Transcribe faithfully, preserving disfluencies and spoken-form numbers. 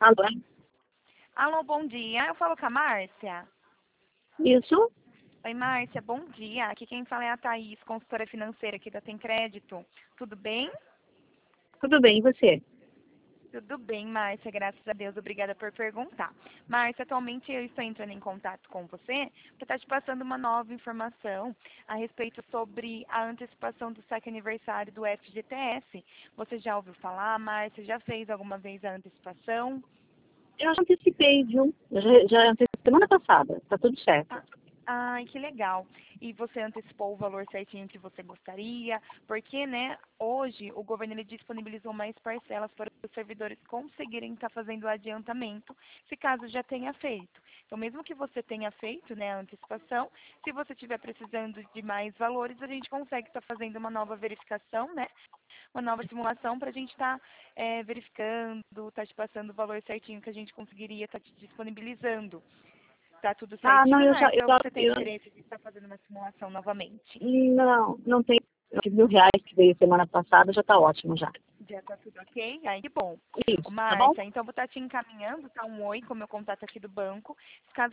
Alô? Alô, bom dia. Eu falo com a Márcia. Isso? Oi, Márcia, bom dia. Aqui quem fala é a Thaís, consultora financeira aqui da Tem Crédito. Tudo bem? Tudo bem, e você? Tudo bem, Márcia, graças a Deus. Obrigada por perguntar. Márcia, atualmente eu estou entrando em contato com você para estar te passando uma nova informação a respeito sobre a antecipação do saque aniversário do F G T S. Você já ouviu falar, Márcia? Já fez alguma vez a antecipação? Eu já antecipei, viu? Eu já, já antecipei semana passada, tá tudo certo. Ah, ai, que legal. E você antecipou o valor certinho que você gostaria? Porque, né, hoje o governo ele disponibilizou mais parcelas para os servidores conseguirem estar fazendo o adiantamento, se caso já tenha feito. Então, mesmo que você tenha feito, né, a antecipação, se você estiver precisando de mais valores, a gente consegue estar fazendo uma nova verificação, né? Uma nova simulação para a gente estar é, verificando, estar te passando o valor certinho que a gente conseguiria estar te disponibilizando. Tá tudo Ah, não, certinho, eu já, Márcia? eu, Ou você tem eu interesse de estar fazendo uma simulação novamente? não, não tem mil reais que veio semana passada, já tá ótimo já. Já tá tudo ok? Aí, que bom. Ô, Isso, tá bom? Márcia, então vou estar te encaminhando, tá? Um oi com o meu contato aqui do banco. Caso